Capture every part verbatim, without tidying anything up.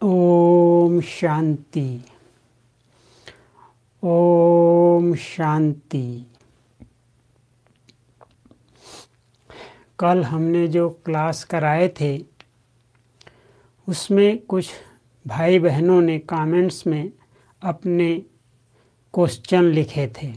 ओम शांति। ओम शांति। कल हमने जो क्लास कराए थे उसमें कुछ भाई बहनों ने कमेंट्स में अपने क्वेश्चन लिखे थे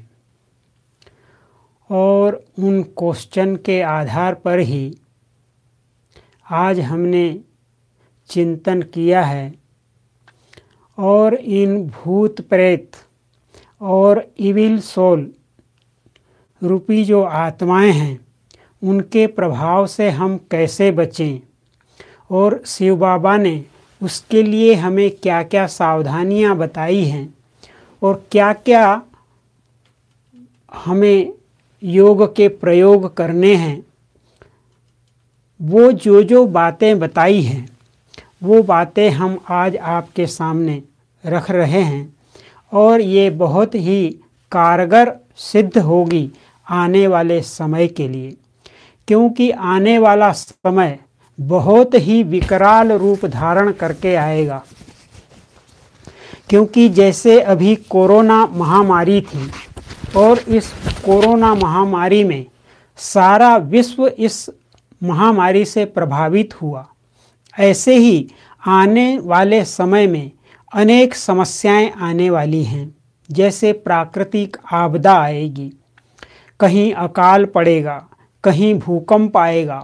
और उन क्वेश्चन के आधार पर ही आज हमने चिंतन किया है और इन भूत प्रेत और इविल सोल रूपी जो आत्माएं हैं उनके प्रभाव से हम कैसे बचें और शिव बाबा ने उसके लिए हमें क्या क्या सावधानियां बताई हैं और क्या क्या हमें योग के प्रयोग करने हैं। वो जो जो बातें बताई हैं वो बातें हम आज आपके सामने रख रहे हैं और ये बहुत ही कारगर सिद्ध होगी आने वाले समय के लिए, क्योंकि आने वाला समय बहुत ही विकराल रूप धारण करके आएगा। क्योंकि जैसे अभी कोरोना महामारी थी और इस कोरोना महामारी में सारा विश्व इस महामारी से प्रभावित हुआ, ऐसे ही आने वाले समय में अनेक समस्याएं आने वाली हैं। जैसे प्राकृतिक आपदा आएगी, कहीं अकाल पड़ेगा, कहीं भूकंप आएगा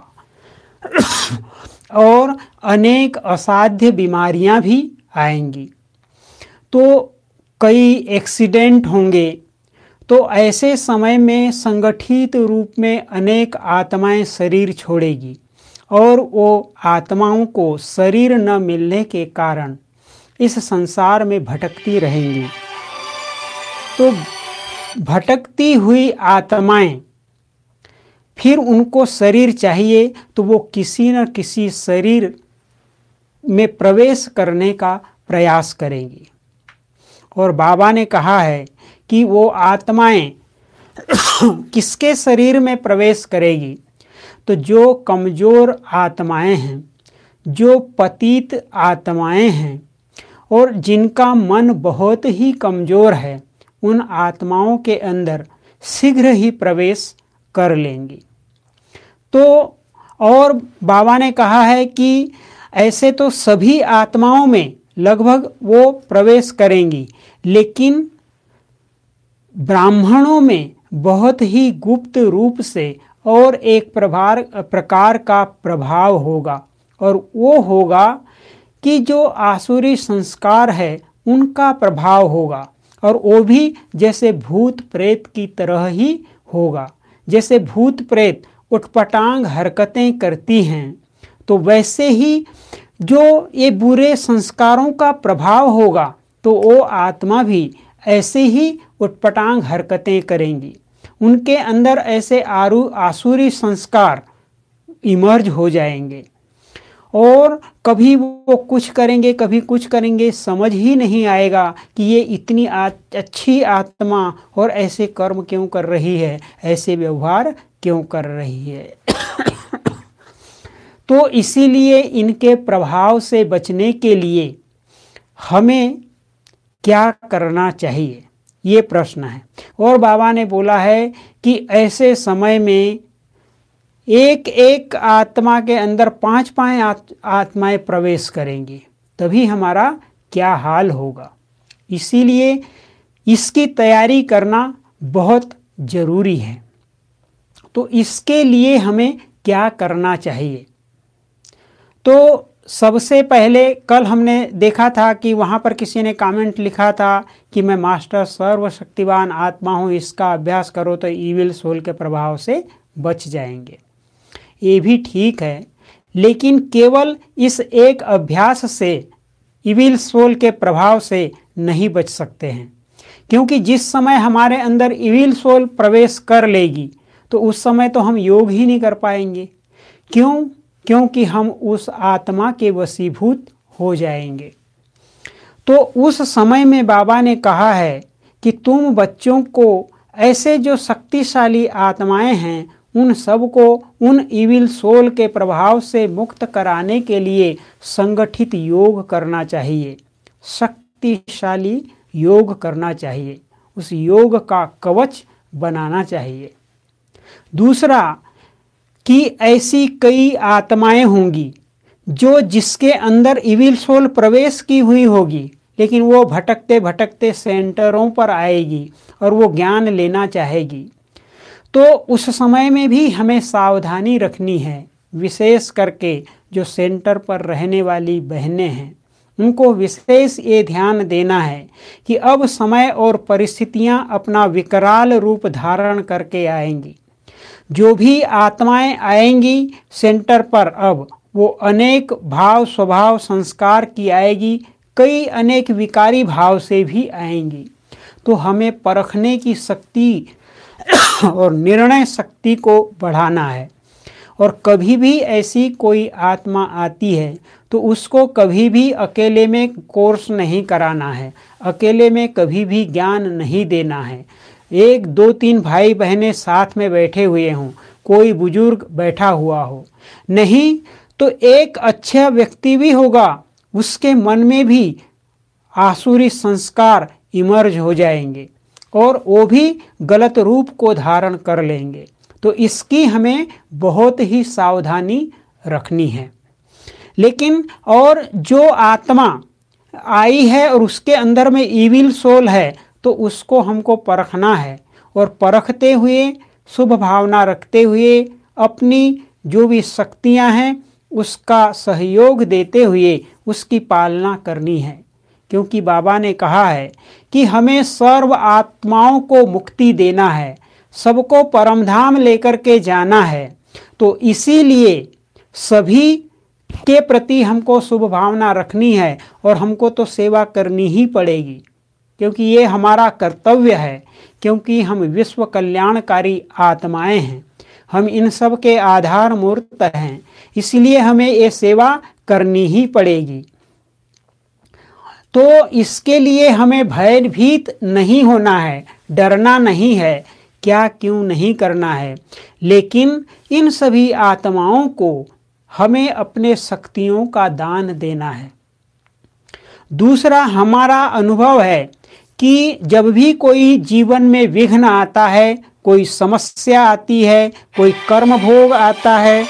और अनेक असाध्य बीमारियां भी आएंगी। तो कई एक्सीडेंट होंगे। तो ऐसे समय में संगठित रूप में अनेक आत्माएं शरीर छोड़ेगी और वो आत्माओं को शरीर न मिलने के कारण इस संसार में भटकती रहेंगी। तो भटकती हुई आत्माएं फिर उनको शरीर चाहिए तो वो किसी न किसी शरीर में प्रवेश करने का प्रयास करेंगी। और बाबा ने कहा है कि वो आत्माएं किसके शरीर में प्रवेश करेगी, तो जो कमज़ोर आत्माएं हैं, जो पतित आत्माएं हैं और जिनका मन बहुत ही कमज़ोर है, उन आत्माओं के अंदर शीघ्र ही प्रवेश कर लेंगी। तो और बाबा ने कहा है कि ऐसे तो सभी आत्माओं में लगभग वो प्रवेश करेंगी, लेकिन ब्राह्मणों में बहुत ही गुप्त रूप से और एक प्रभार प्रकार का प्रभाव होगा, और वो होगा कि जो आसुरी संस्कार है उनका प्रभाव होगा, और वो भी जैसे भूत प्रेत की तरह ही होगा। जैसे भूत प्रेत उटपटांग हरकतें करती हैं, तो वैसे ही जो ये बुरे संस्कारों का प्रभाव होगा तो वो आत्मा भी ऐसे ही उटपटांग हरकतें करेंगी। उनके अंदर ऐसे आरु आसुरी संस्कार इमर्ज हो जाएंगे और कभी वो कुछ करेंगे कभी कुछ करेंगे, समझ ही नहीं आएगा कि ये इतनी अच्छी आत्मा और ऐसे कर्म क्यों कर रही है, ऐसे व्यवहार क्यों कर रही है। तो इसीलिए इनके प्रभाव से बचने के लिए हमें क्या करना चाहिए, ये प्रश्न है। और बाबा ने बोला है कि ऐसे समय में एक एक आत्मा के अंदर पांच पांच आत्माएं प्रवेश करेंगी, तभी हमारा क्या हाल होगा। इसीलिए इसकी तैयारी करना बहुत ज़रूरी है। तो इसके लिए हमें क्या करना चाहिए, तो सबसे पहले कल हमने देखा था कि वहाँ पर किसी ने कमेंट लिखा था कि मैं मास्टर सर्वशक्तिवान आत्मा हूँ, इसका अभ्यास करो तो इविल सोल के प्रभाव से बच जाएंगे। ये भी ठीक है, लेकिन केवल इस एक अभ्यास से इविल सोल के प्रभाव से नहीं बच सकते हैं, क्योंकि जिस समय हमारे अंदर इविल सोल प्रवेश कर लेगी तो उस समय तो हम योग ही नहीं कर पाएंगे। क्यों? क्योंकि हम उस आत्मा के वशीभूत हो जाएंगे। तो उस समय में बाबा ने कहा है कि तुम बच्चों को ऐसे जो शक्तिशाली आत्माएं हैं उन सब को उन इविल सोल के प्रभाव से मुक्त कराने के लिए संगठित योग करना चाहिए, शक्तिशाली योग करना चाहिए, उस योग का कवच बनाना चाहिए। दूसरा कि ऐसी कई आत्माएं होंगी जो जिसके अंदर इविल सोल प्रवेश की हुई होगी, लेकिन वो भटकते भटकते सेंटरों पर आएगी और वो ज्ञान लेना चाहेगी। तो उस समय में भी हमें सावधानी रखनी है, विशेष करके जो सेंटर पर रहने वाली बहनें हैं उनको विशेष ये ध्यान देना है कि अब समय और परिस्थितियां अपना विकराल रूप धारण करके आएंगी। जो भी आत्माएं आएंगी सेंटर पर अब वो अनेक भाव स्वभाव संस्कार की आएगी, कई अनेक विकारी भाव से भी आएंगी। तो हमें परखने की शक्ति और निर्णय शक्ति को बढ़ाना है। और कभी भी ऐसी कोई आत्मा आती है तो उसको कभी भी अकेले में कोर्स नहीं कराना है, अकेले में कभी भी ज्ञान नहीं देना है। एक दो तीन भाई बहनें साथ में बैठे हुए हों, कोई बुजुर्ग बैठा हुआ हो, नहीं तो एक अच्छा व्यक्ति भी होगा, उसके मन में भी आसुरी संस्कार इमर्ज हो जाएंगे और वो भी गलत रूप को धारण कर लेंगे। तो इसकी हमें बहुत ही सावधानी रखनी है। लेकिन और जो आत्मा आई है और उसके अंदर में इविल सोल है तो उसको हमको परखना है, और परखते हुए शुभ भावना रखते हुए अपनी जो भी शक्तियां हैं उसका सहयोग देते हुए उसकी पालना करनी है। क्योंकि बाबा ने कहा है कि हमें सर्व आत्माओं को मुक्ति देना है, सबको परमधाम लेकर के जाना है। तो इसीलिए सभी के प्रति हमको शुभ भावना रखनी है और हमको तो सेवा करनी ही पड़ेगी, क्योंकि ये हमारा कर्तव्य है, क्योंकि हम विश्व कल्याणकारी आत्माएं हैं, हम इन सब के आधार मूर्त हैं, इसलिए हमें ये सेवा करनी ही पड़ेगी। तो इसके लिए हमें भयभीत नहीं होना है, डरना नहीं है, क्या क्यों नहीं करना है, लेकिन इन सभी आत्माओं को हमें अपने शक्तियों का दान देना है। दूसरा हमारा अनुभव है कि जब भी कोई जीवन में विघ्न आता है, कोई समस्या आती है, कोई कर्म भोग आता है,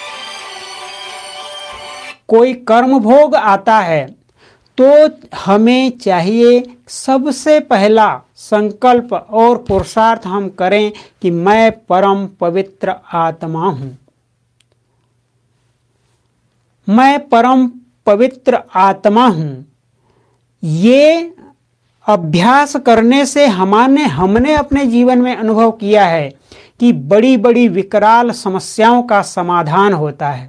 कोई कर्म भोग आता है, तो हमें चाहिए सबसे पहला संकल्प और पुरुषार्थ हम करें कि मैं परम पवित्र आत्मा हूँ, मैं परम पवित्र आत्मा हूँ। ये अभ्यास करने से हमारे हमने अपने जीवन में अनुभव किया है कि बड़ी बड़ी विकराल समस्याओं का समाधान होता है।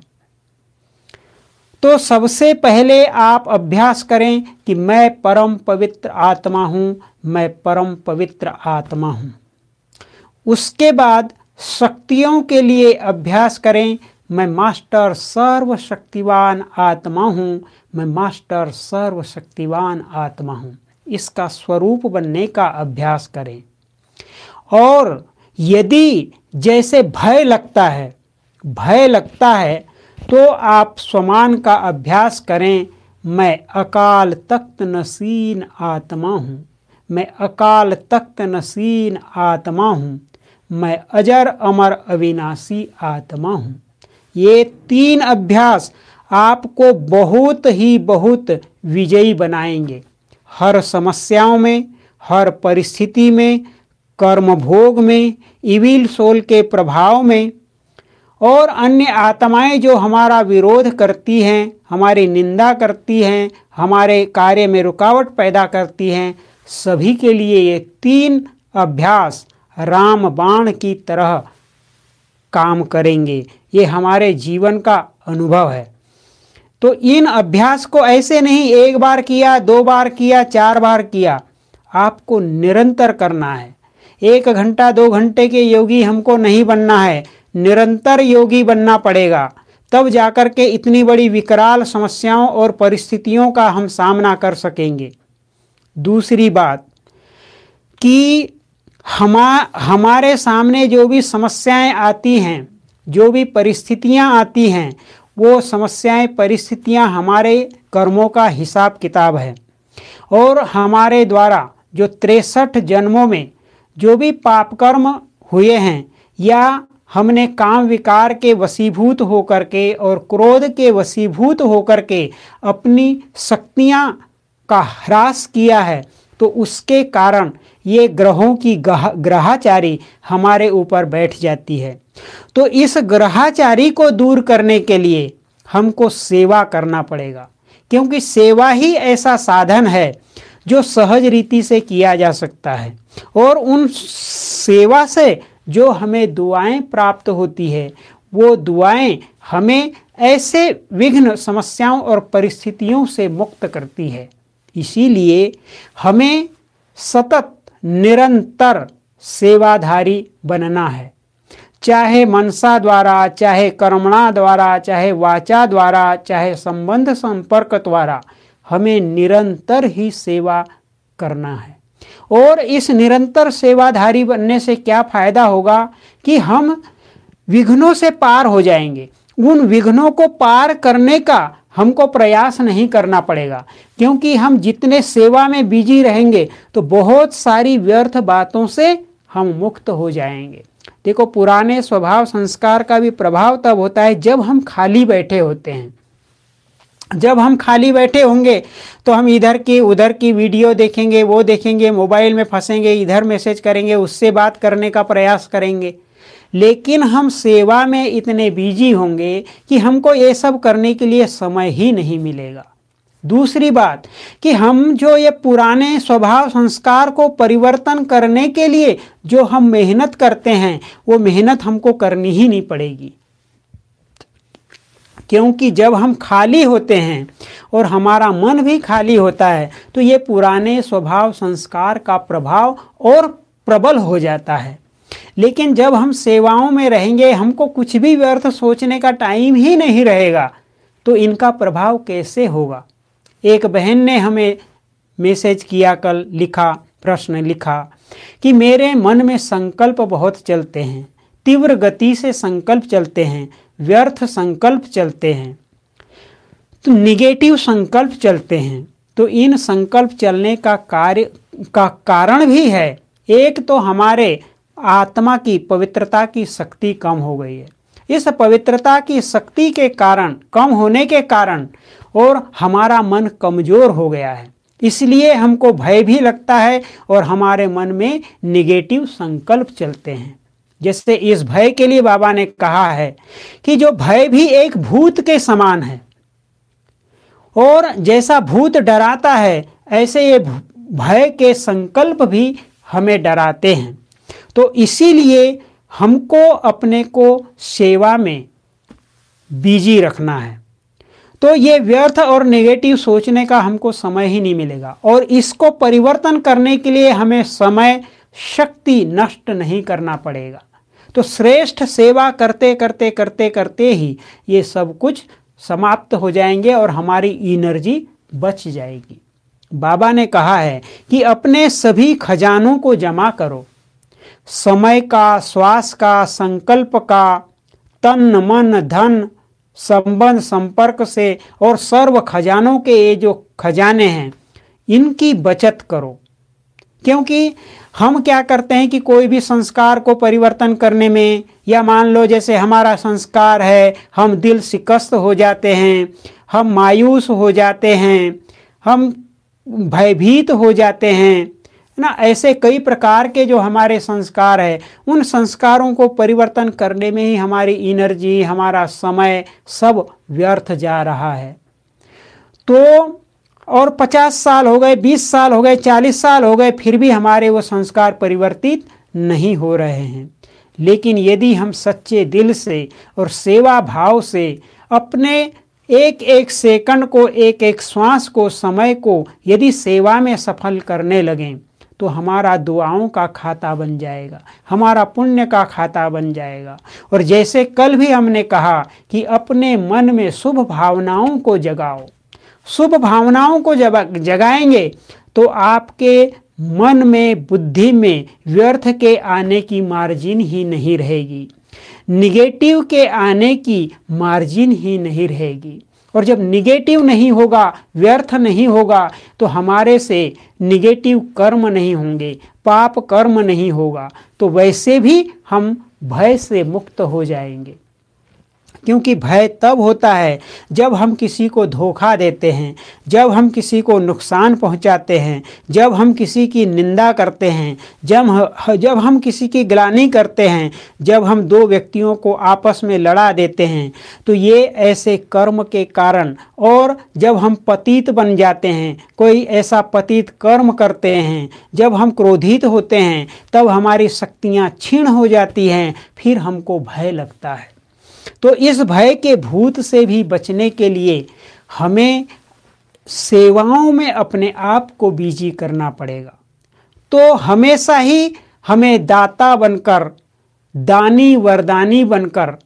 तो सबसे पहले आप अभ्यास करें कि मैं परम पवित्र आत्मा हूँ, मैं परम पवित्र आत्मा हूँ। उसके बाद शक्तियों के लिए अभ्यास करें, मैं मास्टर सर्वशक्तिवान आत्मा हूँ, मैं मास्टर सर्वशक्तिवान आत्मा हूँ। इसका स्वरूप बनने का अभ्यास करें। और यदि जैसे भय लगता है भय लगता है तो आप स्वमान का अभ्यास करें, मैं अकाल तख्त नसीन आत्मा हूँ, मैं अकाल तख्त नसीन आत्मा हूँ, मैं अजर अमर अविनाशी आत्मा हूँ। ये तीन अभ्यास आपको बहुत ही बहुत विजयी बनाएंगे। हर समस्याओं में, हर परिस्थिति में, कर्म भोग में, इविल सोल के प्रभाव में, और अन्य आत्माएं जो हमारा विरोध करती हैं, हमारी निंदा करती हैं, हमारे कार्य में रुकावट पैदा करती हैं, सभी के लिए ये तीन अभ्यास राम बाण की तरह काम करेंगे। ये हमारे जीवन का अनुभव है। तो इन अभ्यास को ऐसे नहीं एक बार किया, दो बार किया, चार बार किया, आपको निरंतर करना है। एक घंटा दो घंटे के योगी हमको नहीं बनना है, निरंतर योगी बनना पड़ेगा, तब जाकर के इतनी बड़ी विकराल समस्याओं और परिस्थितियों का हम सामना कर सकेंगे। दूसरी बात कि हमा हमारे सामने जो भी समस्याएं आती हैं, जो भी परिस्थितियां आती हैं, वो समस्याएं परिस्थितियां हमारे कर्मों का हिसाब किताब है। और हमारे द्वारा जो तिरसठ जन्मों में जो भी पाप कर्म हुए हैं, या हमने काम विकार के वशीभूत होकर के और क्रोध के वशीभूत होकर के अपनी शक्तियां का ह्रास किया है, तो उसके कारण ये ग्रहों की ग्रहाचारी हमारे ऊपर बैठ जाती है। तो इस ग्रहाचारी को दूर करने के लिए हमको सेवा करना पड़ेगा, क्योंकि सेवा ही ऐसा साधन है जो सहज रीति से किया जा सकता है। और उन सेवा से जो हमें दुआएं प्राप्त होती है, वो दुआएं हमें ऐसे विघ्न समस्याओं और परिस्थितियों से मुक्त करती है। इसीलिए हमें सतत निरंतर सेवाधारी बनना है, चाहे मनसा द्वारा, चाहे कर्मणा द्वारा, चाहे वाचा द्वारा, चाहे संबंध संपर्क द्वारा, हमें निरंतर ही सेवा करना है। और इस निरंतर सेवाधारी बनने से क्या फायदा होगा कि हम विघ्नों से पार हो जाएंगे। उन विघ्नों को पार करने का हमको प्रयास नहीं करना पड़ेगा, क्योंकि हम जितने सेवा में बिजी रहेंगे तो बहुत सारी व्यर्थ बातों से हम मुक्त हो जाएंगे। देखो, पुराने स्वभाव संस्कार का भी प्रभाव तब होता है जब हम खाली बैठे होते हैं। जब हम खाली बैठे होंगे तो हम इधर की उधर की वीडियो देखेंगे, वो देखेंगे, मोबाइल में फंसेंगे, इधर मैसेज करेंगे, उससे बात करने का प्रयास करेंगे। लेकिन हम सेवा में इतने बिजी होंगे कि हमको ये सब करने के लिए समय ही नहीं मिलेगा। दूसरी बात कि हम जो ये पुराने स्वभाव संस्कार को परिवर्तन करने के लिए जो हम मेहनत करते हैं, वो मेहनत हमको करनी ही नहीं पड़ेगी, क्योंकि जब हम खाली होते हैं और हमारा मन भी खाली होता है तो ये पुराने स्वभाव संस्कार का प्रभाव और प्रबल हो जाता है। लेकिन जब हम सेवाओं में रहेंगे, हमको कुछ भी व्यर्थ सोचने का टाइम ही नहीं रहेगा, तो इनका प्रभाव कैसे होगा। एक बहन ने हमें मैसेज किया, कल लिखा, प्रश्न लिखा कि मेरे मन में संकल्प बहुत चलते हैं, तीव्र गति से संकल्प चलते हैं, व्यर्थ संकल्प चलते हैं, तो निगेटिव संकल्प चलते हैं। तो इन संकल्प चलने का कार्य का कारण भी है, एक तो हमारे आत्मा की पवित्रता की शक्ति कम हो गई है। इस पवित्रता की शक्ति के कारण, कम होने के कारण, और हमारा मन कमजोर हो गया है, इसलिए हमको भय भी लगता है और हमारे मन में निगेटिव संकल्प चलते हैं। जैसे इस भय के लिए बाबा ने कहा है कि जो भय भी एक भूत के समान है, और जैसा भूत डराता है, ऐसे ये भय के संकल्प भी हमें डराते हैं। तो इसीलिए हमको अपने को सेवा में बिजी रखना है। तो ये व्यर्थ और नेगेटिव सोचने का हमको समय ही नहीं मिलेगा, और इसको परिवर्तन करने के लिए हमें समय शक्ति नष्ट नहीं करना पड़ेगा। तो श्रेष्ठ सेवा करते करते करते करते ही ये सब कुछ समाप्त हो जाएंगे और हमारी एनर्जी बच जाएगी। बाबा ने कहा है कि अपने सभी खजानों को जमा करो, समय का, श्वास का, संकल्प का, तन मन धन, संबंध संपर्क से, और सर्व खजानों के ये जो खजाने हैं इनकी बचत करो। क्योंकि हम क्या करते हैं कि कोई भी संस्कार को परिवर्तन करने में, या मान लो जैसे हमारा संस्कार है, हम दिल शिकस्त हो जाते हैं, हम मायूस हो जाते हैं, हम भयभीत हो जाते हैं ना। ऐसे कई प्रकार के जो हमारे संस्कार है, उन संस्कारों को परिवर्तन करने में ही हमारी एनर्जी, हमारा समय सब व्यर्थ जा रहा है। तो और पचास साल हो गए, बीस साल हो गए, चालीस साल हो गए, फिर भी हमारे वो संस्कार परिवर्तित नहीं हो रहे हैं। लेकिन यदि हम सच्चे दिल से और सेवा भाव से अपने एक एक सेकंड को, एक एक श्वास को, समय को यदि सेवा में सफल करने लगें, तो हमारा दुआओं का खाता बन जाएगा, हमारा पुण्य का खाता बन जाएगा। और जैसे कल भी हमने कहा कि अपने मन में शुभ भावनाओं को जगाओ, शुभ भावनाओं को जब जगाएंगे तो आपके मन में, बुद्धि में व्यर्थ के आने की मार्जिन ही नहीं रहेगी, निगेटिव के आने की मार्जिन ही नहीं रहेगी। और जब निगेटिव नहीं होगा, व्यर्थ नहीं होगा, तो हमारे से निगेटिव कर्म नहीं होंगे, पाप कर्म नहीं होगा, तो वैसे भी हम भय से मुक्त हो जाएंगे। क्योंकि भय तब होता है जब हम किसी को धोखा देते हैं, जब हम किसी को नुकसान पहुंचाते हैं, जब हम किसी की निंदा करते हैं, जब जब हम किसी की ग्लानि करते हैं, जब हम दो व्यक्तियों को आपस में लड़ा देते हैं। तो ये ऐसे कर्म के कारण, और जब हम पतित बन जाते हैं, कोई ऐसा पतित कर्म करते हैं, जब हम क्रोधित होते हैं, तब हमारी शक्तियाँ क्षीण हो जाती हैं, फिर हमको भय लगता है। तो इस भय के भूत से भी बचने के लिए हमें सेवाओं में अपने आप को बिजी करना पड़ेगा। तो हमेशा ही हमें दाता बनकर, दानी वरदानी बनकर,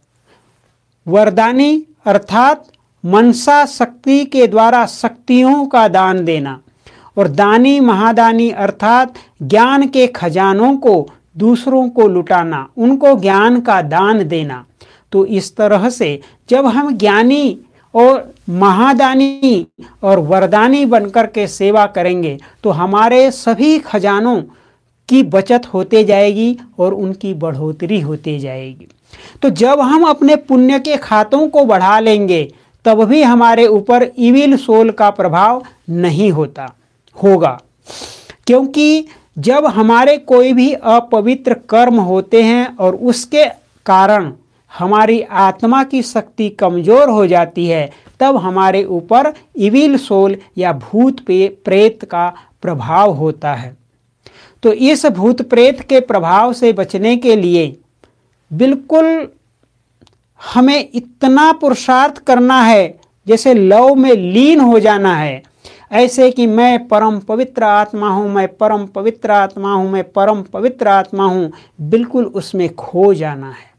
वरदानी अर्थात मनसा शक्ति के द्वारा शक्तियों का दान देना, और दानी महादानी अर्थात ज्ञान के खजानों को दूसरों को लुटाना, उनको ज्ञान का दान देना। तो इस तरह से जब हम ज्ञानी और महादानी और वरदानी बनकर के सेवा करेंगे तो हमारे सभी खजानों की बचत होते जाएगी और उनकी बढ़ोतरी होती जाएगी। तो जब हम अपने पुण्य के खातों को बढ़ा लेंगे तब भी हमारे ऊपर इविल सोल का प्रभाव नहीं होता होगा। क्योंकि जब हमारे कोई भी अपवित्र कर्म होते हैं और उसके कारण हमारी आत्मा की शक्ति कमज़ोर हो जाती है, तब हमारे ऊपर इविल सोल या भूत प्रेत का प्रभाव होता है। तो इस भूत प्रेत के प्रभाव से बचने के लिए बिल्कुल हमें इतना पुरुषार्थ करना है, जैसे लौ में लीन हो जाना है, ऐसे कि मैं परम पवित्र आत्मा हूँ, मैं परम पवित्र आत्मा हूँ, मैं परम पवित्र आत्मा हूँ, बिल्कुल उसमें खो जाना है।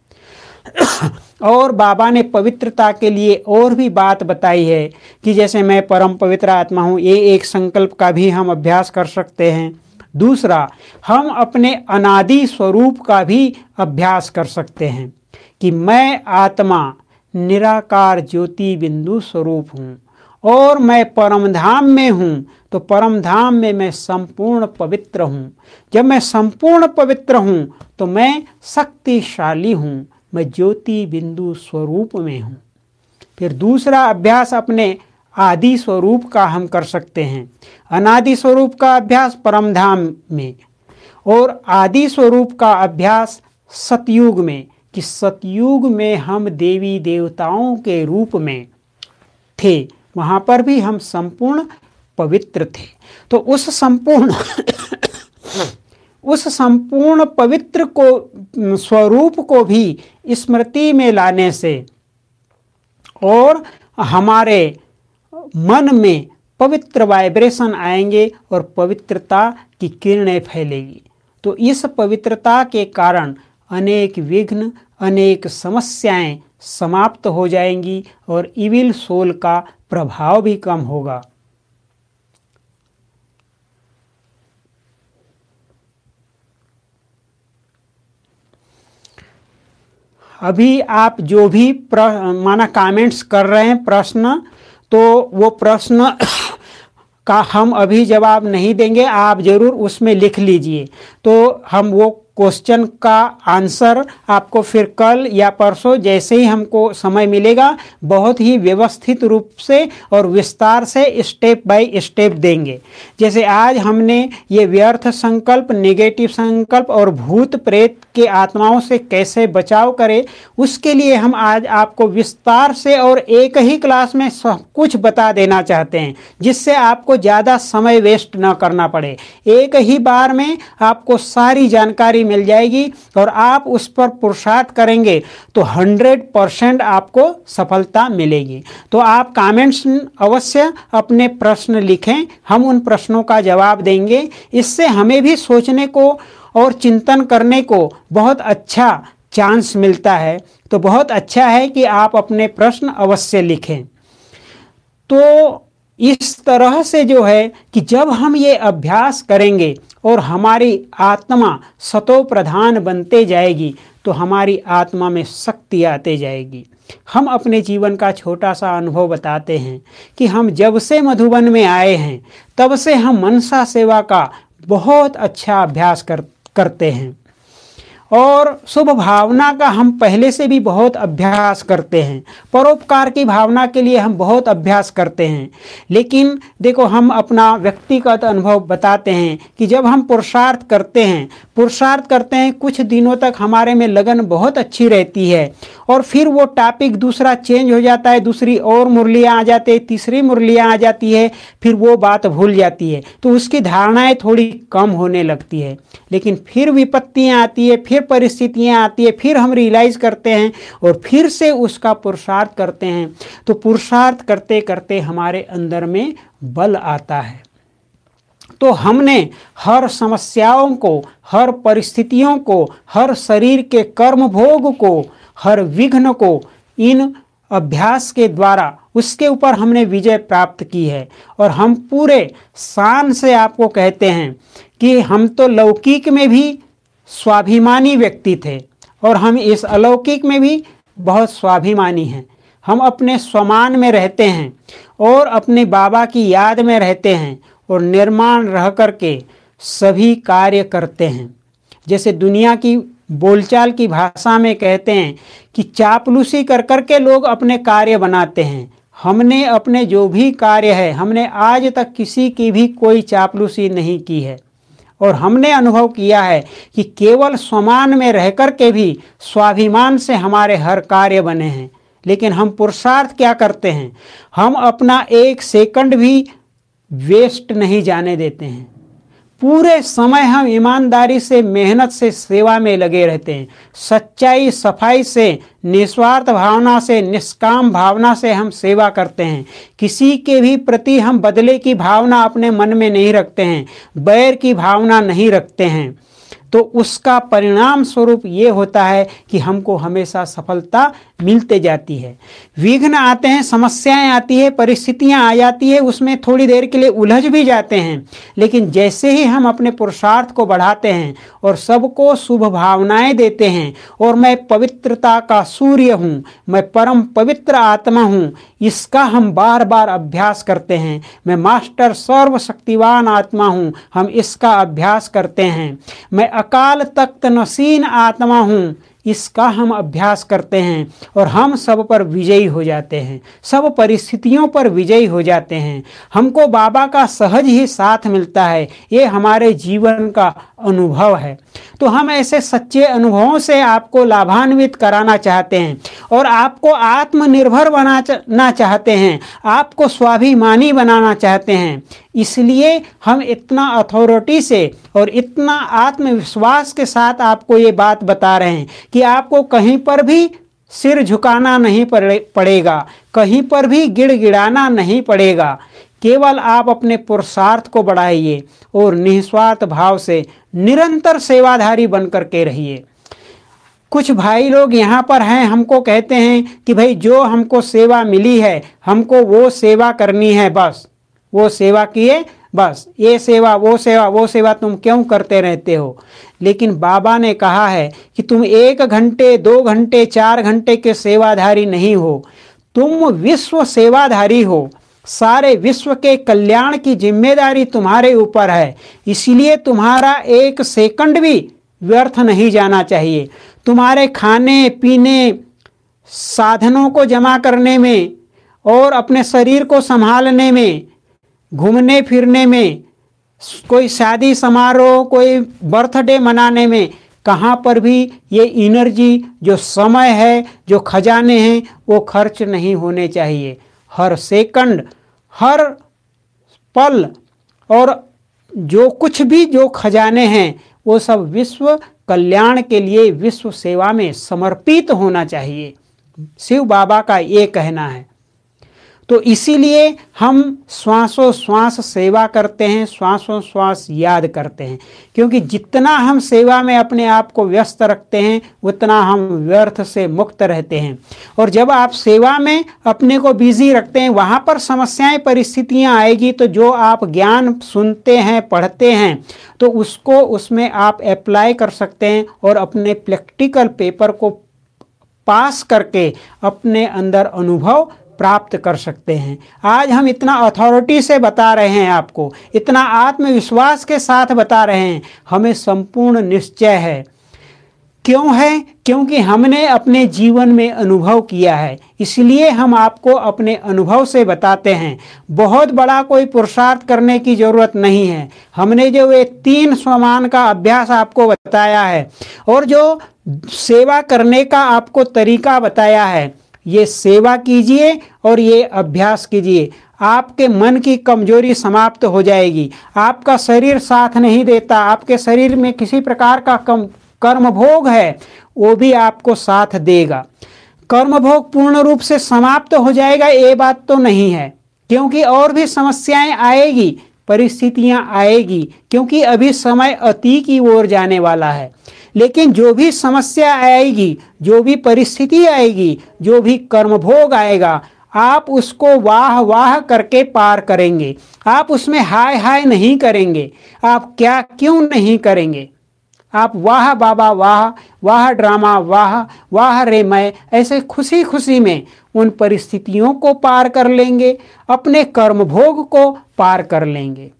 और बाबा ने पवित्रता के लिए और भी बात बताई है कि जैसे मैं परम पवित्र आत्मा हूँ, ये एक संकल्प का भी हम अभ्यास कर सकते हैं। दूसरा, हम अपने अनादि स्वरूप का भी अभ्यास कर सकते हैं कि मैं आत्मा निराकार ज्योति बिंदु स्वरूप हूँ और मैं परम धाम में हूँ। तो परम धाम में मैं संपूर्ण पवित्र हूँ। जब मैं संपूर्ण पवित्र हूँ तो मैं शक्तिशाली हूँ, मैं ज्योति बिंदु स्वरूप में हूँ। फिर दूसरा अभ्यास अपने आदि स्वरूप का हम कर सकते हैं। अनादि स्वरूप का अभ्यास परम धाम में, और आदि स्वरूप का अभ्यास सतयुग में, कि सतयुग में हम देवी देवताओं के रूप में थे, वहाँ पर भी हम संपूर्ण पवित्र थे। तो उस संपूर्ण उस संपूर्ण पवित्र को स्वरूप को भी स्मृति में लाने से और हमारे मन में पवित्र वाइब्रेशन आएंगे और पवित्रता की किरणें फैलेगी। तो इस पवित्रता के कारण अनेक विघ्न, अनेक समस्याएं समाप्त हो जाएंगी और इविल सोल का प्रभाव भी कम होगा। अभी आप जो भी माना कमेंट्स कर रहे हैं प्रश्न, तो वो प्रश्न का हम अभी जवाब नहीं देंगे, आप ज़रूर उसमें लिख लीजिए। तो हम वो क्वेश्चन का आंसर आपको फिर कल या परसों जैसे ही हमको समय मिलेगा बहुत ही व्यवस्थित रूप से और विस्तार से स्टेप बाय स्टेप देंगे। जैसे आज हमने ये व्यर्थ संकल्प, नेगेटिव संकल्प और भूत प्रेत के आत्माओं से कैसे बचाव करें, उसके लिए हम आज आपको विस्तार से और एक ही क्लास में सब कुछ बता देना चाहते हैं, जिससे आपको ज़्यादा समय वेस्ट ना करना पड़े। एक ही बार में आपको सारी जानकारी मिल जाएगी और आप उस पर पुरुषार्थ करेंगे तो हंड्रेड परसेंट आपको सफलता मिलेगी। तो आप कमेंट्स अवश्य अपने प्रश्न लिखें, हम उन प्रश्नों का जवाब देंगे। इससे हमें भी सोचने को और चिंतन करने को बहुत अच्छा चांस मिलता है। तो बहुत अच्छा है कि आप अपने प्रश्न अवश्य लिखें। तो इस तरह से जो है कि जब हम ये अभ्यास करेंगे और हमारी आत्मा सतो प्रधान बनते जाएगी तो हमारी आत्मा में शक्ति आते जाएगी। हम अपने जीवन का छोटा सा अनुभव बताते हैं कि हम जब से मधुबन में आए हैं तब से हम मनसा सेवा का बहुत अच्छा अभ्यास कर करते हैं और शुभ भावना का हम पहले से भी बहुत अभ्यास करते हैं, परोपकार की भावना के लिए हम बहुत अभ्यास करते हैं। लेकिन देखो, हम अपना व्यक्तिगत अनुभव बताते हैं कि जब हम पुरुषार्थ करते हैं पुरुषार्थ करते हैं कुछ दिनों तक हमारे में लगन बहुत अच्छी रहती है और फिर वो टॉपिक दूसरा चेंज हो जाता है, दूसरी और मुरलियाँ आ जाती है, तीसरी मुरलियाँ आ जाती है, फिर वो बात भूल जाती है, तो उसकी धारणाएं थोड़ी कम होने लगती है। लेकिन फिर विपत्तियाँ आती है, फिर परिस्थितियाँ आती है, फिर हम रियलाइज करते हैं और फिर से उसका पुरुषार्थ करते हैं। तो पुरुषार्थ करते करते हमारे अंदर में बल आता है। तो हमने हर समस्याओं को, हर परिस्थितियों को, हर शरीर के कर्म भोग को, हर विघ्न को इन अभ्यास के द्वारा उसके ऊपर हमने विजय प्राप्त की है। और हम पूरे शान से आपको कहते हैं कि हम तो लौकिक में भी स्वाभिमानी व्यक्ति थे और हम इस अलौकिक में भी बहुत स्वाभिमानी हैं। हम अपने स्वमान में रहते हैं और अपने बाबा की याद में रहते हैं और निर्माण रह करके सभी कार्य करते हैं। जैसे दुनिया की बोलचाल की भाषा में कहते हैं कि चापलूसी कर कर के लोग अपने कार्य बनाते हैं। हमने अपने जो भी कार्य है, हमने आज तक किसी की भी कोई चापलूसी नहीं की है और हमने अनुभव किया है कि केवल स्वमान में रह कर के भी स्वाभिमान से हमारे हर कार्य बने हैं। लेकिन हम पुरुषार्थ क्या करते हैं, हम अपना एक सेकंड भी वेस्ट नहीं जाने देते हैं। पूरे समय हम ईमानदारी से, मेहनत से सेवा में लगे रहते हैं। सच्चाई, सफाई से, निस्वार्थ भावना से, निष्काम भावना से हम सेवा करते हैं। किसी के भी प्रति हम बदले की भावना अपने मन में नहीं रखते हैं, बैर की भावना नहीं रखते हैं। तो उसका परिणाम स्वरूप ये होता है कि हमको हमेशा सफलता मिलते जाती है। विघ्न आते हैं, समस्याएं आती है, परिस्थितियां आ जाती है, उसमें थोड़ी देर के लिए उलझ भी जाते हैं। लेकिन जैसे ही हम अपने पुरुषार्थ को बढ़ाते हैं और सबको शुभ भावनाएं देते हैं और मैं पवित्रता का सूर्य हूँ, मैं परम पवित्र आत्मा हूँ, इसका हम बार बार अभ्यास करते हैं। मैं मास्टर सर्वशक्तिवान आत्मा हूँ, हम इसका अभ्यास करते हैं। मैं अकाल तख्त नसीन आत्मा हूँ, इसका हम अभ्यास करते हैं और हम सब पर विजयी हो जाते हैं, सब परिस्थितियों पर विजयी हो जाते हैं। हमको बाबा का सहज ही साथ मिलता है, ये हमारे जीवन का अनुभव है। तो हम ऐसे सच्चे अनुभवों से आपको लाभान्वित कराना चाहते हैं और आपको आत्मनिर्भर बनाना चाहते हैं, आपको स्वाभिमानी बनाना चाहते हैं। इसलिए हम इतना अथॉरिटी से और इतना आत्मविश्वास के साथ आपको ये बात बता रहे हैं कि आपको कहीं पर भी सिर झुकाना नहीं पड़ेगा, कहीं पर भी गिड़गिड़ाना नहीं पड़ेगा। केवल आप अपने पुरुषार्थ को बढ़ाइए और निस्वार्थ भाव से निरंतर सेवाधारी बनकर के रहिए। कुछ भाई लोग यहाँ पर हैं, हमको कहते हैं कि भाई जो हमको सेवा मिली है हमको वो सेवा करनी है, बस वो सेवा किए, बस ये सेवा वो सेवा वो सेवा तुम क्यों करते रहते हो। लेकिन बाबा ने कहा है कि तुम एक घंटे, दो घंटे, चार घंटे के सेवाधारी नहीं हो, तुम विश्व सेवाधारी हो। सारे विश्व के कल्याण की जिम्मेदारी तुम्हारे ऊपर है, इसलिए तुम्हारा एक सेकंड भी व्यर्थ नहीं जाना चाहिए। तुम्हारे खाने पीने, साधनों को जमा करने में और अपने शरीर को संभालने में, घूमने फिरने में, कोई शादी समारोह, कोई बर्थडे मनाने में, कहाँ पर भी ये एनर्जी, जो समय है, जो खजाने हैं, वो खर्च नहीं होने चाहिए। हर सेकंड, हर पल और जो कुछ भी जो खजाने हैं वो सब विश्व कल्याण के लिए, विश्व सेवा में समर्पित होना चाहिए। शिव बाबा का ये कहना है। तो इसीलिए हम श्वासों श्वास सेवा करते हैं, श्वासों श्वास याद करते हैं, क्योंकि जितना हम सेवा में अपने आप को व्यस्त रखते हैं उतना हम व्यर्थ से मुक्त रहते हैं। और जब आप सेवा में अपने को बिजी रखते हैं, वहाँ पर समस्याएं परिस्थितियां आएगी, तो जो आप ज्ञान सुनते हैं पढ़ते हैं तो उसको उसमें आप अप्लाई कर सकते हैं और अपने प्रैक्टिकल पेपर को पास करके अपने अंदर अनुभव प्राप्त कर सकते हैं। आज हम इतना अथॉरिटी से बता रहे हैं, आपको इतना आत्मविश्वास के साथ बता रहे हैं, हमें संपूर्ण निश्चय है। क्यों है? क्योंकि हमने अपने जीवन में अनुभव किया है, इसलिए हम आपको अपने अनुभव से बताते हैं। बहुत बड़ा कोई पुरुषार्थ करने की जरूरत नहीं है। हमने जो ये तीन स्वमान का अभ्यास आपको बताया है और जो सेवा करने का आपको तरीका बताया है, ये सेवा कीजिए और ये अभ्यास कीजिए, आपके मन की कमजोरी समाप्त हो जाएगी। आपका शरीर साथ नहीं देता, आपके शरीर में किसी प्रकार का कम कर्म भोग है, वो भी आपको साथ देगा। कर्म भोग पूर्ण रूप से समाप्त हो जाएगा ये बात तो नहीं है, क्योंकि और भी समस्याएं आएगी, परिस्थितियां आएगी, क्योंकि अभी समय अति की ओर जाने वाला है। लेकिन जो भी समस्या आएगी, जो भी परिस्थिति आएगी, जो भी कर्म भोग आएगा, आप उसको वाह वाह करके पार करेंगे। आप उसमें हाय हाय नहीं करेंगे, आप क्या क्यों नहीं करेंगे, आप वाह बाबा वाह, वाह ड्रामा वाह, वाह रे मैं, ऐसे खुशी खुशी में उन परिस्थितियों को पार कर लेंगे, अपने कर्म भोग को पार कर लेंगे।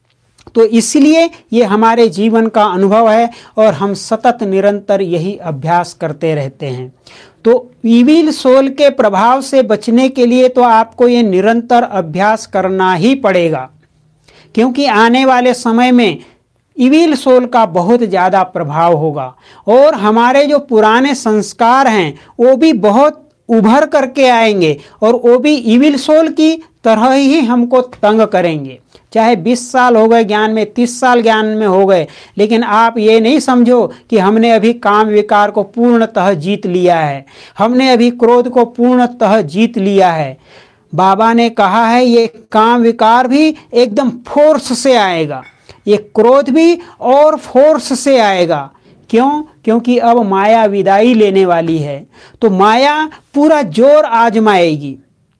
तो इसलिए ये हमारे जीवन का अनुभव है और हम सतत निरंतर यही अभ्यास करते रहते हैं। तो इविल सोल के प्रभाव से बचने के लिए तो आपको ये निरंतर अभ्यास करना ही पड़ेगा, क्योंकि आने वाले समय में इविल सोल का बहुत ज़्यादा प्रभाव होगा और हमारे जो पुराने संस्कार हैं वो भी बहुत उभर करके आएंगे और वो भी इविल सोल की तरह ही हमको तंग करेंगे। चाहे बीस साल हो गए ज्ञान में, तीस साल ज्ञान में हो गए, लेकिन आप ये नहीं समझो कि हमने अभी काम विकार को पूर्णतः जीत लिया है, हमने अभी क्रोध को पूर्णतः जीत लिया है। बाबा ने कहा है ये काम विकार भी एकदम फोर्स से आएगा, ये क्रोध भी और फोर्स से आएगा। क्यों? क्योंकि अब माया विदाई लेने वाली है, तो माया पूरा जोर आजमाएगी।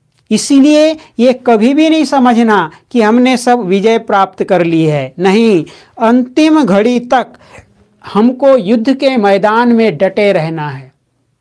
इसीलिए ये कभी भी नहीं समझना कि हमने सब विजय प्राप्त कर ली है, नहीं, अंतिम घड़ी तक हमको युद्ध के मैदान में डटे रहना है।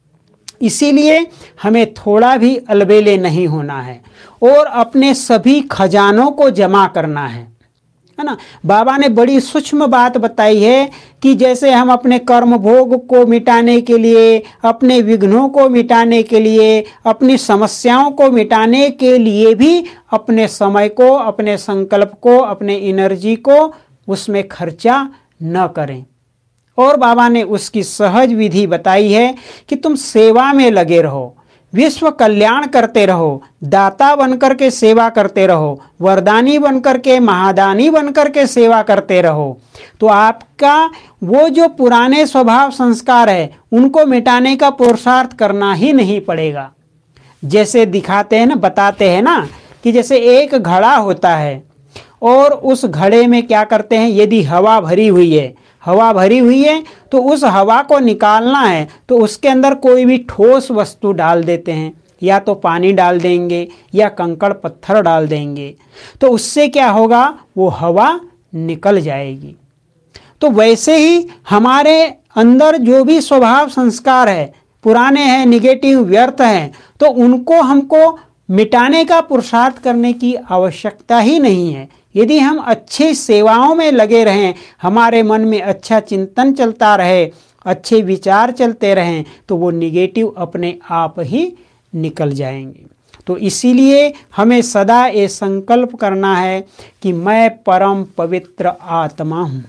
इसीलिए हमें थोड़ा भी अलबेले नहीं होना है और अपने सभी खजानों को जमा करना है, है ना। बाबा ने बड़ी सूक्ष्म बात बताई है कि जैसे हम अपने कर्म भोग को मिटाने के लिए, अपने विघ्नों को मिटाने के लिए, अपनी समस्याओं को मिटाने के लिए भी अपने समय को, अपने संकल्प को, अपने एनर्जी को उसमें खर्चा न करें। और बाबा ने उसकी सहज विधि बताई है कि तुम सेवा में लगे रहो, विश्व कल्याण करते रहो, दाता बनकर के सेवा करते रहो, वरदानी बनकर के, महादानी बनकर के सेवा करते रहो। तो आपका वो जो पुराने स्वभाव संस्कार है उनको मिटाने का पुरुषार्थ करना ही नहीं पड़ेगा। जैसे दिखाते हैं ना, बताते हैं ना कि जैसे एक घड़ा होता है और उस घड़े में क्या करते हैं, यदि हवा भरी हुई है, हवा भरी हुई है तो उस हवा को निकालना है तो उसके अंदर कोई भी ठोस वस्तु डाल देते हैं, या तो पानी डाल देंगे या कंकड़ पत्थर डाल देंगे, तो उससे क्या होगा, वो हवा निकल जाएगी। तो वैसे ही हमारे अंदर जो भी स्वभाव संस्कार है, पुराने हैं, निगेटिव, व्यर्थ हैं, तो उनको हमको मिटाने का पुरुषार्थ करने की आवश्यकता ही नहीं है। यदि हम अच्छी सेवाओं में लगे रहें, हमारे मन में अच्छा चिंतन चलता रहे, अच्छे विचार चलते रहें, तो वो निगेटिव अपने आप ही निकल जाएंगे। तो इसीलिए हमें सदा ये संकल्प करना है कि मैं परम पवित्र आत्मा हूँ,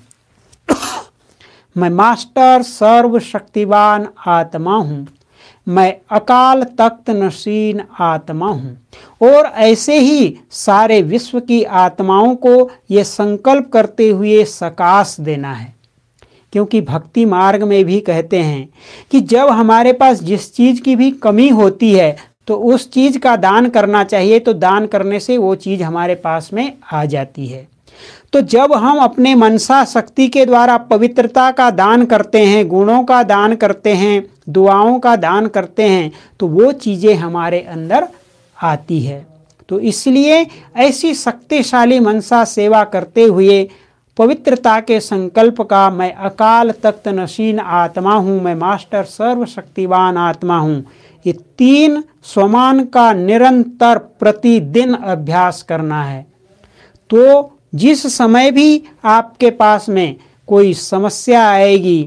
मैं मास्टर सर्वशक्तिवान आत्मा हूँ, मैं अकाल तख्त नशीन आत्मा हूँ। और ऐसे ही सारे विश्व की आत्माओं को ये संकल्प करते हुए सकाश देना है, क्योंकि भक्ति मार्ग में भी कहते हैं कि जब हमारे पास जिस चीज़ की भी कमी होती है तो उस चीज़ का दान करना चाहिए, तो दान करने से वो चीज़ हमारे पास में आ जाती है। तो जब हम अपने मनसा शक्ति के द्वारा पवित्रता का दान करते हैं, गुणों का दान करते हैं, दुआओं का दान करते हैं, तो वो चीज़ें हमारे अंदर आती है। तो इसलिए ऐसी शक्तिशाली मनसा सेवा करते हुए पवित्रता के संकल्प का, मैं अकाल तख्त नशीन आत्मा हूँ, मैं मास्टर सर्वशक्तिवान आत्मा हूँ, ये तीन स्वमान का निरंतर प्रतिदिन अभ्यास करना है। तो जिस समय भी आपके पास में कोई समस्या आएगी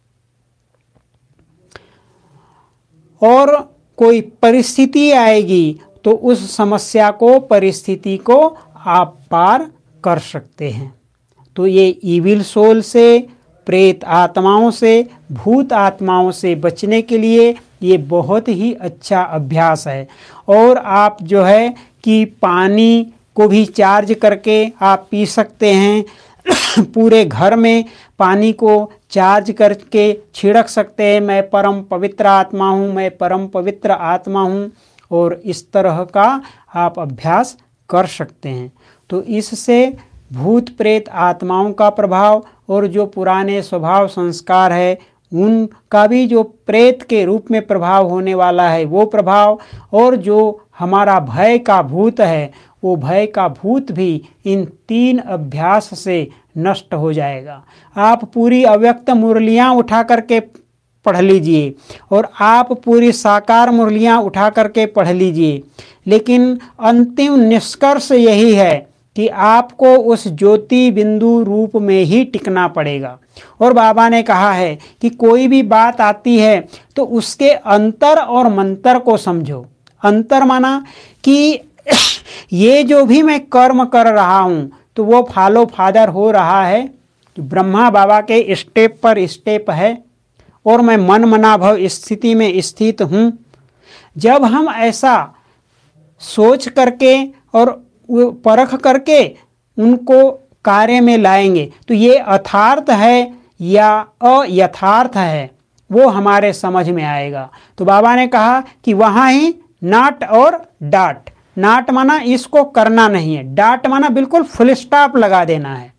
और कोई परिस्थिति आएगी, तो उस समस्या को, परिस्थिति को आप पार कर सकते हैं। तो ये ईविल सोल से, प्रेत आत्माओं से, भूत आत्माओं से बचने के लिए ये बहुत ही अच्छा अभ्यास है। और आप जो है कि पानी को भी चार्ज करके आप पी सकते हैं। पूरे घर में पानी को चार्ज करके छिड़क सकते हैं, मैं परम पवित्र आत्मा हूँ, मैं परम पवित्र आत्मा हूँ, और इस तरह का आप अभ्यास कर सकते हैं। तो इससे भूत प्रेत आत्माओं का प्रभाव और जो पुराने स्वभाव संस्कार है उनका भी जो प्रेत के रूप में प्रभाव होने वाला है वो प्रभाव, और जो हमारा भय का भूत है वो भय का भूत भी इन तीन अभ्यास से नष्ट हो जाएगा। आप पूरी अव्यक्त मुरलियाँ उठा करके पढ़ लीजिए और आप पूरी साकार मुरलियाँ उठा करके पढ़ लीजिए, लेकिन अंतिम निष्कर्ष यही है कि आपको उस ज्योति बिंदु रूप में ही टिकना पड़ेगा। और बाबा ने कहा है कि कोई भी बात आती है तो उसके अंतर और मंतर को समझो। अंतर माना कि ये जो भी मैं कर्म कर रहा हूँ तो वो फॉलो फादर हो रहा है, ब्रह्मा बाबा के स्टेप पर स्टेप है, और मैं मन मनाभव स्थिति में स्थित हूँ। जब हम ऐसा सोच करके और परख करके उनको कार्य में लाएंगे तो ये यथार्थ है या अयथार्थ है वो हमारे समझ में आएगा। तो बाबा ने कहा कि वहाँ ही नाट और डाट। नाट माना इसको करना नहीं है, डाट माना बिल्कुल फुल स्टॉप लगा देना है।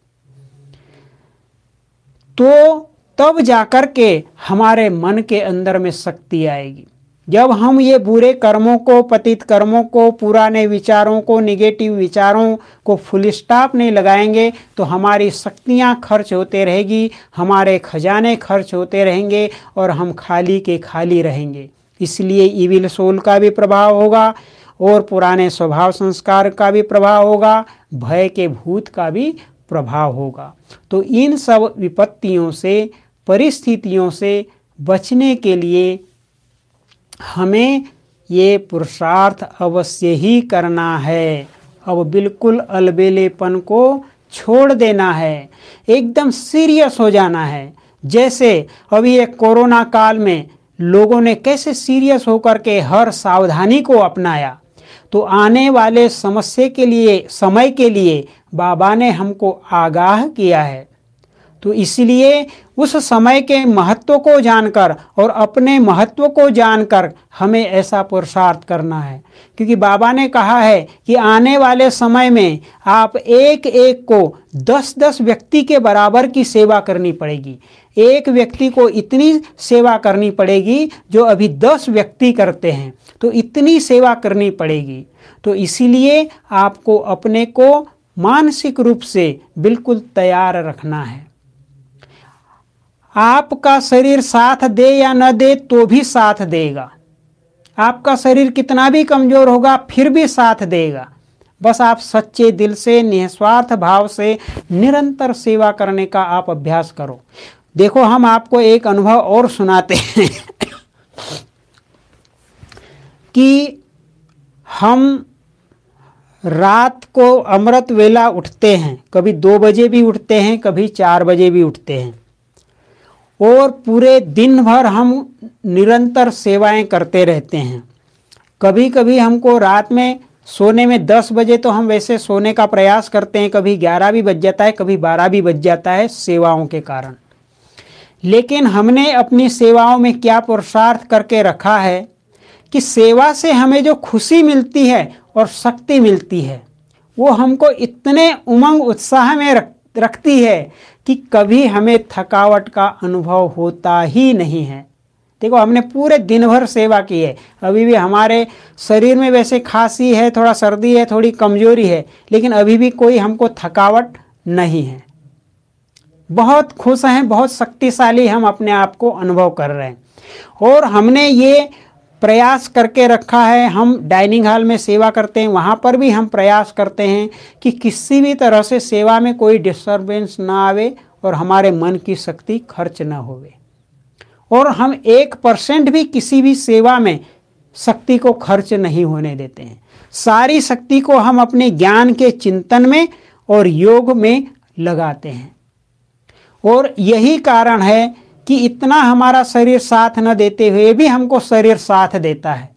तो तब जाकर के हमारे मन के अंदर में शक्ति आएगी। जब हम ये बुरे कर्मों को, पतित कर्मों को, पुराने विचारों को, निगेटिव विचारों को फुल स्टॉप नहीं लगाएंगे तो हमारी शक्तियाँ खर्च होते रहेगी, हमारे खजाने खर्च होते रहेंगे और हम खाली के खाली रहेंगे। इसलिए इविल सोल का भी प्रभाव होगा और पुराने स्वभाव संस्कार का भी प्रभाव होगा, भय के भूत का भी प्रभाव होगा। तो इन सब विपत्तियों से, परिस्थितियों से बचने के लिए हमें ये पुरुषार्थ अवश्य ही करना है। अब बिल्कुल अलबेलेपन को छोड़ देना है, एकदम सीरियस हो जाना है। जैसे अभी एक कोरोना काल में लोगों ने कैसे सीरियस होकर के हर सावधानी को अपनाया, तो आने वाले समस्या के लिए, समय के लिए बाबा ने हमको आगाह किया है। तो इसलिए उस समय के महत्व को जानकर और अपने महत्व को जानकर हमें ऐसा पुरुषार्थ करना है, क्योंकि बाबा ने कहा है कि आने वाले समय में आप एक एक को दस दस व्यक्ति के बराबर की सेवा करनी पड़ेगी। एक व्यक्ति को इतनी सेवा करनी पड़ेगी जो अभी दस व्यक्ति करते हैं, तो इतनी सेवा करनी पड़ेगी। तो इसीलिए आपको अपने को मानसिक रूप से बिल्कुल तैयार रखना है। आपका शरीर साथ दे या न दे तो भी साथ देगा, आपका शरीर कितना भी कमजोर होगा फिर भी साथ देगा। बस आप सच्चे दिल से, निस्वार्थ भाव से निरंतर सेवा करने का आप अभ्यास करो। देखो, हम आपको एक अनुभव और सुनाते हैं कि हम रात को अमृत वेला उठते हैं, कभी दो बजे भी उठते हैं, कभी चार बजे भी उठते हैं, और पूरे दिन भर हम निरंतर सेवाएं करते रहते हैं। कभी कभी हमको रात में सोने में दस बजे तो हम वैसे सोने का प्रयास करते हैं, कभी ग्यारह भी बज जाता है, कभी बारह भी बज जाता है सेवाओं के कारण। लेकिन हमने अपनी सेवाओं में क्या पुरुषार्थ करके रखा है कि सेवा से हमें जो खुशी मिलती है और शक्ति मिलती है वो हमको इतने उमंग उत्साह में रख, रखती है कि कभी हमें थकावट का अनुभव होता ही नहीं है। देखो, हमने पूरे दिन भर सेवा की है, अभी भी हमारे शरीर में वैसे खांसी है, थोड़ा सर्दी है, थोड़ी कमजोरी है, लेकिन अभी भी कोई हमको थकावट नहीं है। बहुत खुश हैं, बहुत शक्तिशाली हम अपने आप को अनुभव कर रहे हैं। और हमने ये प्रयास करके रखा है, हम डाइनिंग हॉल में सेवा करते हैं, वहाँ पर भी हम प्रयास करते हैं कि किसी भी तरह से सेवा में कोई डिस्टर्बेंस ना आवे और हमारे मन की शक्ति खर्च ना होवे। और हम एक परसेंट भी किसी भी सेवा में शक्ति को खर्च नहीं होने देते हैं। सारी शक्ति को हम अपने ज्ञान के चिंतन में और योग में लगाते हैं। और यही कारण है कि इतना हमारा शरीर साथ न देते हुए भी हमको शरीर साथ देता है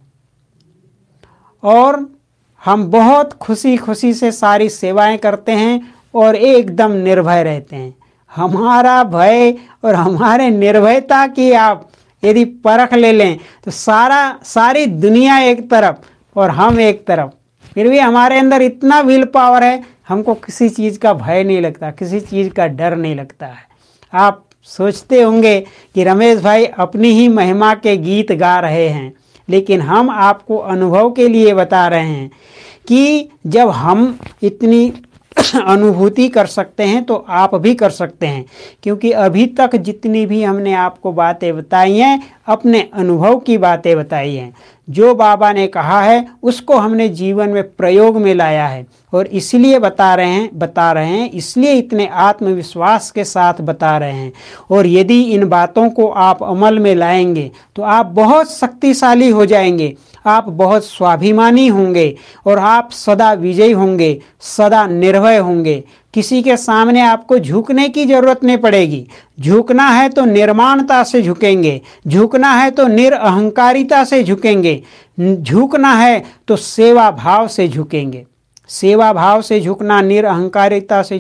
और हम बहुत खुशी खुशी से सारी सेवाएं करते हैं और एकदम निर्भय रहते हैं। हमारा भय और हमारे निर्भयता की आप यदि परख ले लें तो सारा सारी दुनिया एक तरफ और हम एक तरफ, फिर भी हमारे अंदर इतना विल पावर है, हमको किसी चीज़ का भय नहीं लगता, किसी चीज़ का डर नहीं लगता है। आप सोचते होंगे कि रमेश भाई अपनी ही महिमा के गीत गा रहे हैं, लेकिन हम आपको अनुभव के लिए बता रहे हैं कि जब हम इतनी अनुभूति कर सकते हैं तो आप भी कर सकते हैं। क्योंकि अभी तक जितनी भी हमने आपको बातें बताई हैं, अपने अनुभव की बातें बताई हैं। जो बाबा ने कहा है उसको हमने जीवन में प्रयोग में लाया है और इसलिए बता रहे हैं बता रहे हैं इसलिए इतने आत्मविश्वास के साथ बता रहे हैं। और यदि इन बातों को आप अमल में लाएंगे तो आप बहुत शक्तिशाली हो जाएंगे, आप बहुत स्वाभिमानी होंगे और आप सदा विजयी होंगे, सदा निर्भय होंगे। किसी के सामने आपको झुकने की जरूरत नहीं पड़ेगी। झुकना है तो निर्माणता से झुकेंगे, झुकना है तो निरअहंकारिता से झुकेंगे, झुकना है तो सेवा भाव से झुकेंगे। सेवा भाव से झुकना, निरअहंकारिता से